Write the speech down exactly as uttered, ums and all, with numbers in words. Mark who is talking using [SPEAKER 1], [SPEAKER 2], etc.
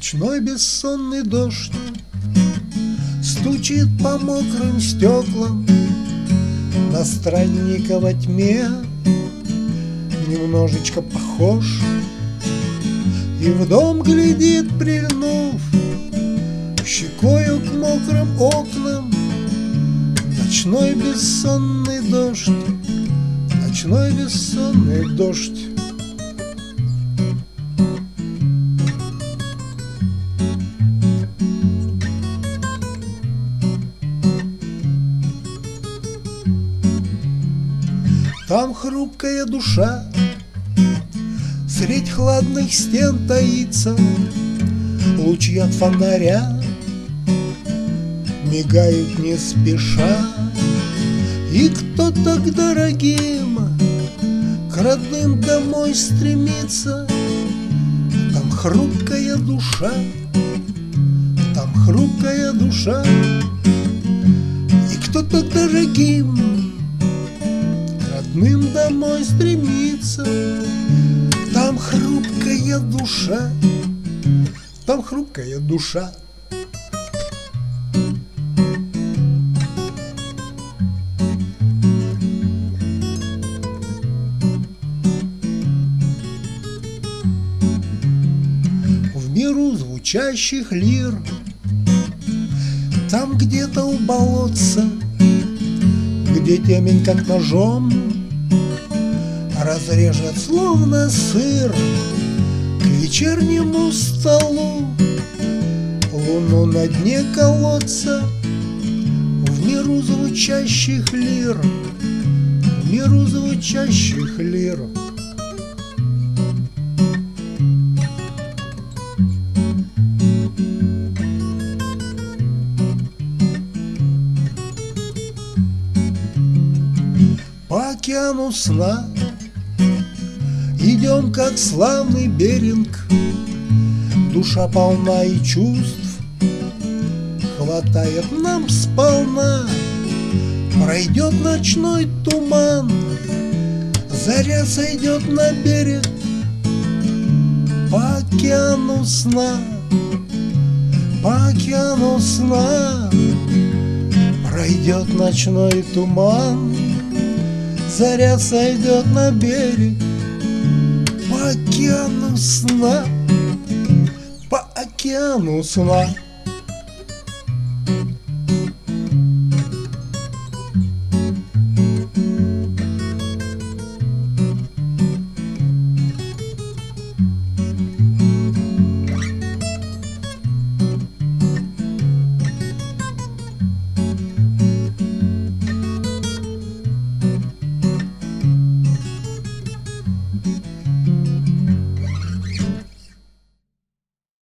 [SPEAKER 1] Ночной бессонный дождь стучит по мокрым стеклам, на странника во тьме немножечко похож, и в дом глядит, прильнув щекою к мокрым окнам. Ночной бессонный дождь, ночной бессонный дождь. Там хрупкая душа средь хладных стен таится, лучи от фонаря мигают не спеша, и кто-то к дорогим, к родным домой стремится. Там хрупкая душа, там хрупкая душа, и кто-то к дорогим, к родным домой стремится. Там хрупкая душа, там хрупкая душа. В миру звучащих лир, там где-то у болотца, где темень как ножом разрежет словно сыр к вечернему столу луну на дне колодца. В миру звучащих лир, в миру звучащих лир. По океану сна идем, как славный Беринг, душа полна и чувств хватает нам сполна. Пройдет ночной туман, заря сойдет на берег. По океану сна, по океану сна пройдет ночной туман, заря сойдет на берег. По океану сна, по океану сна.